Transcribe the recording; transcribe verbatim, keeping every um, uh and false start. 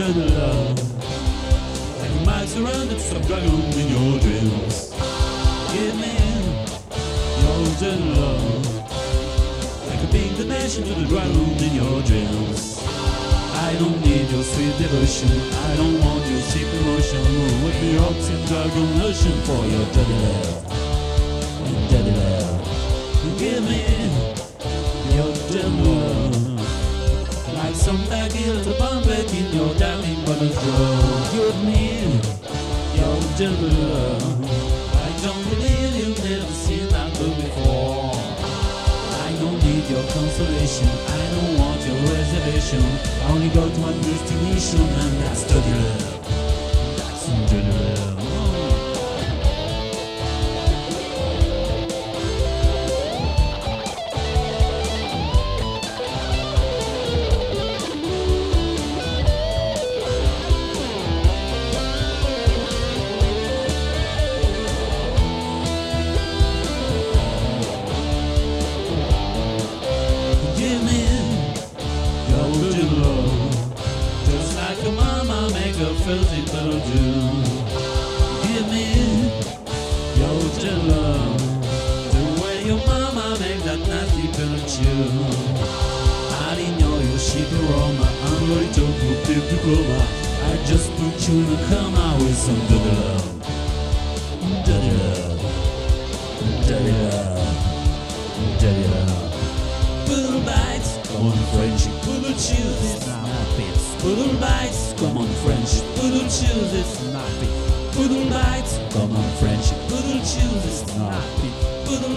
dirty love. Like a mic surrounded some dragon in your dreams. Give me your dirty love. Like a big donation to the ground in your dreams. I don't need your sweet devotion. I don't want your cheap emotion. With the hopes and dragon ocean for your dirty love. Your dirty love. Give me your dirty love. Like some baggy little bomb back in your darling mother's drawer. Give me your dirty love. I don't believe you've never seen that look before. I don't need your consolation. I don't want your reservation. I only go to one destination, and that's dirty love. That's dirty love. Just like a mama make a filthy little Jew. Give me your dirty love. The way your mama make that nasty little chew. I didn't know your shit aroma. I'm ready to go deep diploma. I just put you in a coma with some dirty love. Dirty love. Dirty love. Dirty love. Little bites, come on friendship, little chews, it's not bits. Little bites, come on friendship, little chews, it's not bits. Little bites, come on friendship, little chews, it's not bits. Little